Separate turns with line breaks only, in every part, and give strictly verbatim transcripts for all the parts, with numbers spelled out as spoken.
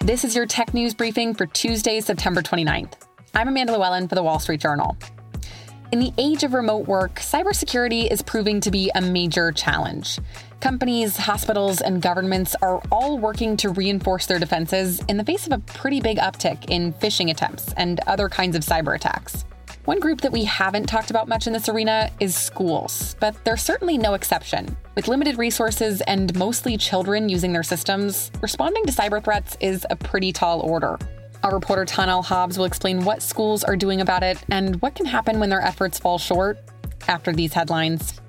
This is your tech news briefing for Tuesday, September twenty-ninth. I'm Amanda Llewellyn for the Wall Street Journal. In the age of remote work, cybersecurity is proving to be a major challenge. Companies, hospitals, and governments are all working to reinforce their defenses in the face of a pretty big uptick in phishing attempts and other kinds of cyber attacks. One group that we haven't talked about much in this arena is schools, but they're certainly no exception. With limited resources and mostly children using their systems, responding to cyber threats is a pretty tall order. Our reporter Tanel Hobbs will explain what schools are doing about it and what can happen when their efforts fall short after these headlines.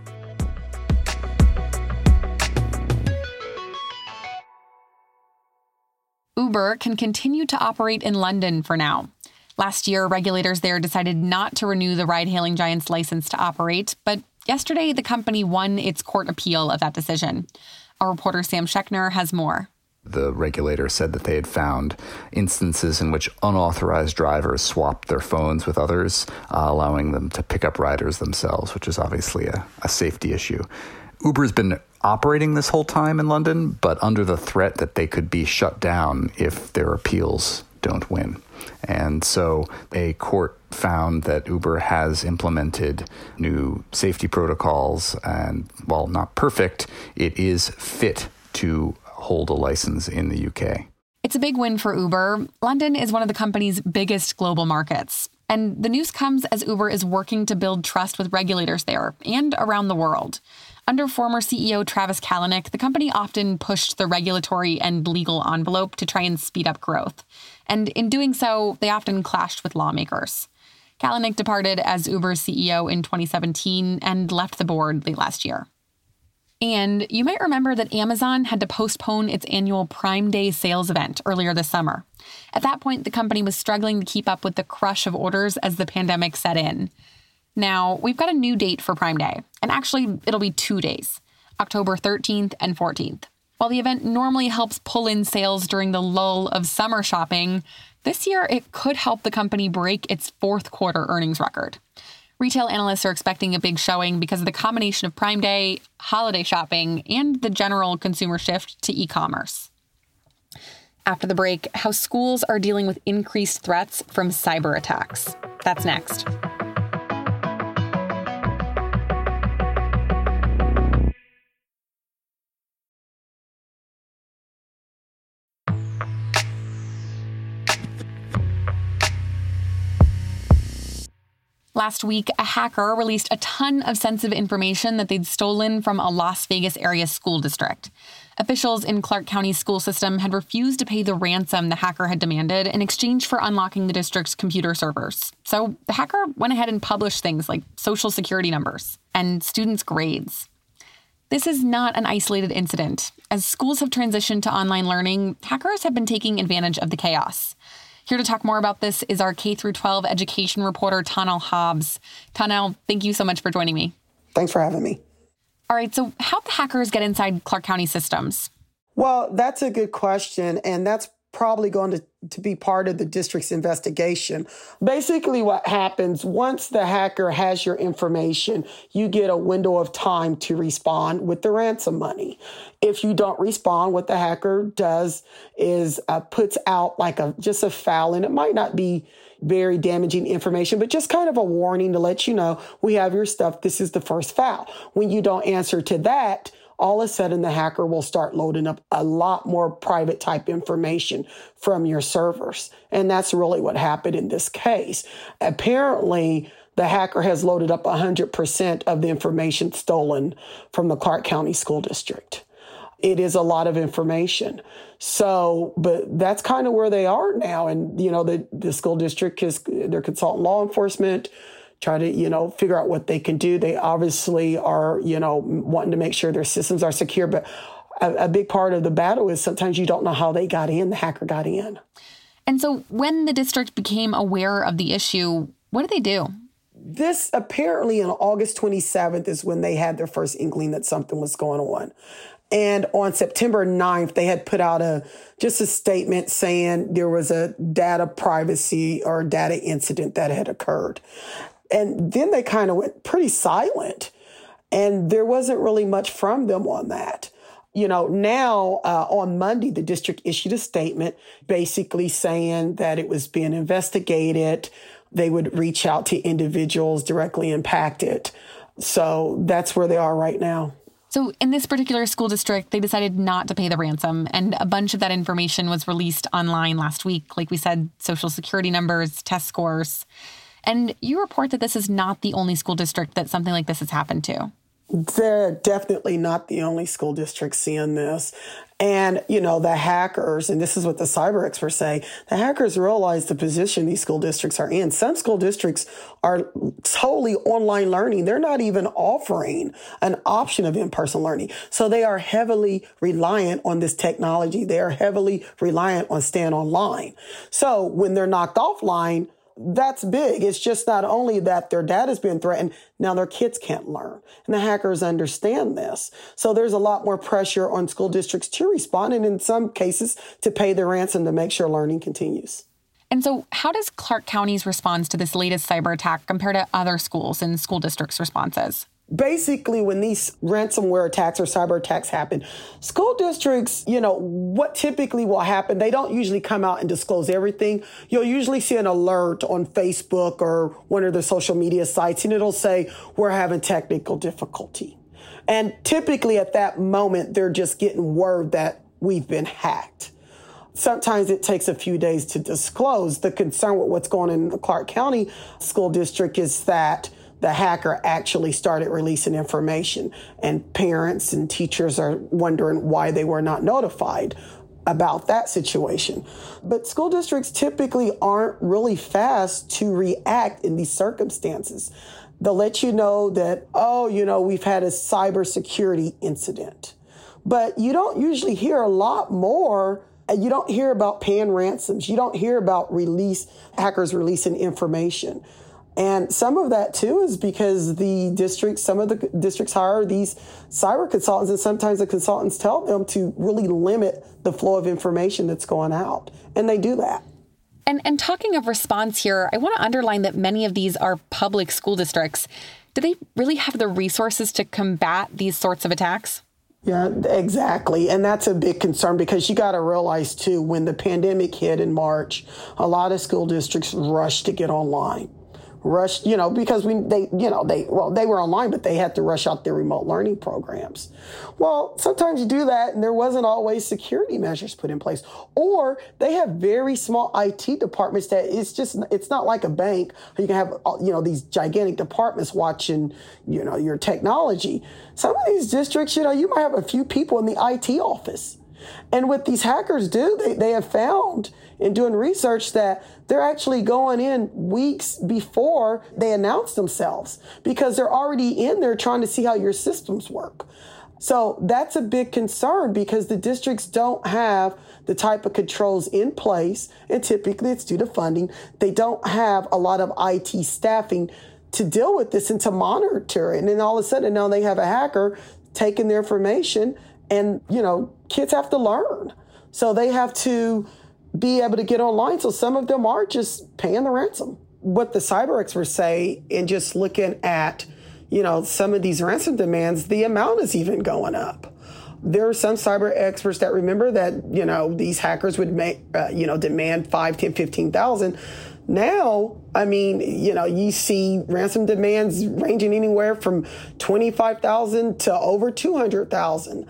Uber can continue to operate in London for now. Last year, regulators there decided not to renew the ride-hailing giant's license to operate, but yesterday the company won its court appeal of that decision. Our reporter Sam Schechner has more.
The regulator said that they had found instances in which unauthorized drivers swapped their phones with others, uh, allowing them to pick up riders themselves, which is obviously a, a safety issue. Uber's been operating this whole time in London, but under the threat that they could be shut down if their appeals don't win. And so a court found that Uber has implemented new safety protocols and, while not perfect, it is fit to hold a license in the U K.
It's a big win for Uber. London is one of the company's biggest global markets. And the news comes as Uber is working to build trust with regulators there and around the world. Under former C E O Travis Kalanick, the company often pushed the regulatory and legal envelope to try and speed up growth. And in doing so, they often clashed with lawmakers. Kalanick departed as Uber's C E O in twenty seventeen and left the board late last year. And you might remember that Amazon had to postpone its annual Prime Day sales event earlier this summer. At that point, the company was struggling to keep up with the crush of orders as the pandemic set in. Now, we've got a new date for Prime Day, and actually, it'll be two days, October thirteenth and fourteenth. While the event normally helps pull in sales during the lull of summer shopping, this year it could help the company break its fourth quarter earnings record. Retail analysts are expecting a big showing because of the combination of Prime Day, holiday shopping, and the general consumer shift to e-commerce. After the break, how schools are dealing with increased threats from cyber attacks. That's next. Last week, a hacker released a ton of sensitive information that they'd stolen from a Las Vegas area school district. Officials in Clark County's school system had refused to pay the ransom the hacker had demanded in exchange for unlocking the district's computer servers. So the hacker went ahead and published things like social security numbers and students' grades. This is not an isolated incident. As schools have transitioned to online learning, hackers have been taking advantage of the chaos. Here to talk more about this is our K through twelve education reporter, Tanel Hobbs. Tanel, thank you so much for joining me.
Thanks for having me.
All right, so how do hackers get inside Clark County systems?
Well, that's a good question, and that's probably going to, to be part of the district's investigation. Basically, what happens once the hacker has your information, you get a window of time to respond with the ransom money. If you don't respond, what the hacker does is uh, puts out like a just a foul, and it might not be very damaging information, but just kind of a warning to let you know, we have your stuff. This is the first foul. When you don't answer to that, all of a sudden the hacker will start loading up a lot more private type information from your servers. And that's really what happened in this case. Apparently, the hacker has loaded up one hundred percent of the information stolen from the Clark County School District. It is a lot of information. So, but that's kind of where they are now. And, you know, the, the school district is, they're consulting law enforcement, try to, you know, figure out what they can do. They obviously are, you know, wanting to make sure their systems are secure. But a, a big part of the battle is sometimes you don't know how they got in, the hacker got in.
And so when the district became aware of the issue, what did they do?
This apparently on August twenty-seventh is when they had their first inkling that something was going on. And on September ninth, they had put out a just a statement saying there was a data privacy or data incident that had occurred. And then they kind of went pretty silent. And there wasn't really much from them on that. You know, now uh, on Monday, the district issued a statement basically saying that it was being investigated. They would reach out to individuals directly impacted. So that's where they are right now.
So in this particular school district, they decided not to pay the ransom, and a bunch of that information was released online last week. Like we said, social security numbers, test scores. And you report that this is not the only school district that something like this has happened to.
They're definitely not the only school district seeing this. And, you know, the hackers, and this is what the cyber experts say, the hackers realize the position these school districts are in. Some school districts are totally online learning. They're not even offering an option of in-person learning. So they are heavily reliant on this technology. They are heavily reliant on staying online. So when they're knocked offline, that's big. It's just not only that their data's been threatened, now their kids can't learn. And the hackers understand this. So there's a lot more pressure on school districts to respond, and in some cases to pay the ransom to make sure learning continues.
And so how does Clark County's response to this latest cyber attack compare to other schools and school districts' responses?
Basically, when these ransomware attacks or cyber attacks happen, school districts, you know, what typically will happen, they don't usually come out and disclose everything. You'll usually see an alert on Facebook or one of the social media sites, and it'll say, we're having technical difficulty. And typically at that moment, they're just getting word that we've been hacked. Sometimes it takes a few days to disclose. The concern with what's going on in the Clark County School District is that the hacker actually started releasing information, and parents and teachers are wondering why they were not notified about that situation. But school districts typically aren't really fast to react in these circumstances. They'll let you know that, oh, you know, we've had a cybersecurity incident. But you don't usually hear a lot more. You don't hear about paying ransoms. You don't hear about release hackers releasing information. And some of that, too, is because the districts, some of the districts hire these cyber consultants, and sometimes the consultants tell them to really limit the flow of information that's going out. And they do that.
And, and talking of response here, I want to underline that many of these are public school districts. Do they really have the resources to combat these sorts of attacks?
Yeah, exactly. And that's a big concern, because you got to realize, too, when the pandemic hit in March, a lot of school districts rushed to get online. Rushed, you know, because we, they, you know, they, well, they were online, but they had to rush out their remote learning programs. Well, sometimes you do that, and there wasn't always security measures put in place, or they have very small I T departments that it's just, it's not like a bank. You can have, you know, these gigantic departments watching, you know, your technology. Some of these districts, you know, you might have a few people in the I T office. And what these hackers do, they, they have found in doing research that they're actually going in weeks before they announce themselves, because they're already in there trying to see how your systems work. So that's a big concern, because the districts don't have the type of controls in place, and typically it's due to funding. They don't have a lot of I T staffing to deal with this and to monitor it. And then all of a sudden now they have a hacker taking their information, and, you know, kids have to learn. So they have to be able to get online. So some of them are just paying the ransom. What the cyber experts say, in just looking at, you know, some of these ransom demands, the amount is even going up. There are some cyber experts that remember that, you know, these hackers would make, uh, you know, demand five, ten, fifteen thousand. Now, I mean, you know, you see ransom demands ranging anywhere from twenty-five thousand to over two hundred thousand.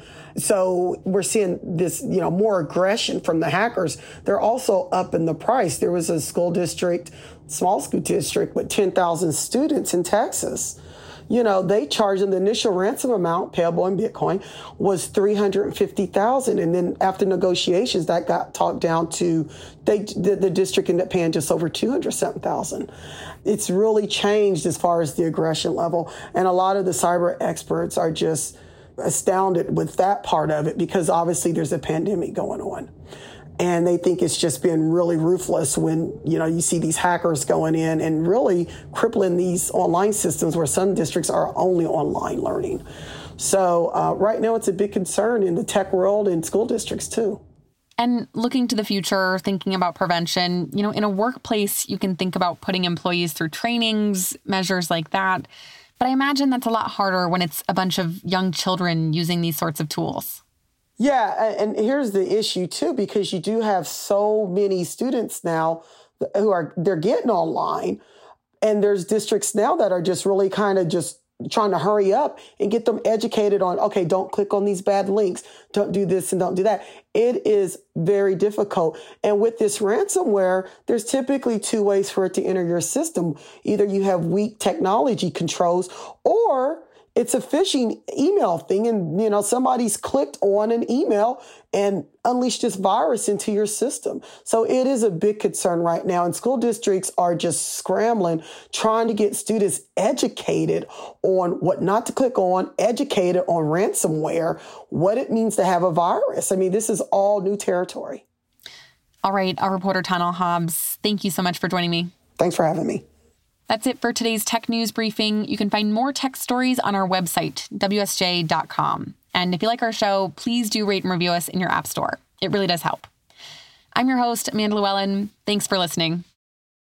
So we're seeing this, you know, more aggression from the hackers. They're also up in the price. There was a school district, small school district with ten thousand students in Texas. You know, they charged them, the initial ransom amount payable in Bitcoin was three hundred fifty thousand dollars. And then after negotiations, that got talked down to, they the, the district ended up paying just over two hundred seven thousand dollars. It's really changed as far as the aggression level. And a lot of the cyber experts are just astounded with that part of it, because obviously there's a pandemic going on. And they think it's just been really ruthless when, you know, you see these hackers going in and really crippling these online systems where some districts are only online learning. So uh, right now it's a big concern in the tech world and school districts too.
And looking to the future, thinking about prevention, you know, in a workplace, you can think about putting employees through trainings, measures like that. But I imagine that's a lot harder when it's a bunch of young children using these sorts of tools.
Yeah, and here's the issue too, because you do have so many students now who are, they're getting online, and there's districts now that are just really kind of just trying to hurry up and get them educated on, okay, don't click on these bad links, don't do this and don't do that. It is very difficult. And with this ransomware, there's typically two ways for it to enter your system. Either you have weak technology controls, or it's a phishing email thing. And, you know, somebody's clicked on an email and unleashed this virus into your system. So it is a big concern right now. And school districts are just scrambling, trying to get students educated on what not to click on, educated on ransomware, what it means to have a virus. I mean, this is all new territory.
All right, our reporter Tannel Hobbs, thank you so much for joining me.
Thanks for having me.
That's it for today's Tech News Briefing. You can find more tech stories on our website, W S J dot com. And if you like our show, please do rate and review us in your app store. It really does help. I'm your host, Amanda Llewellyn. Thanks for listening.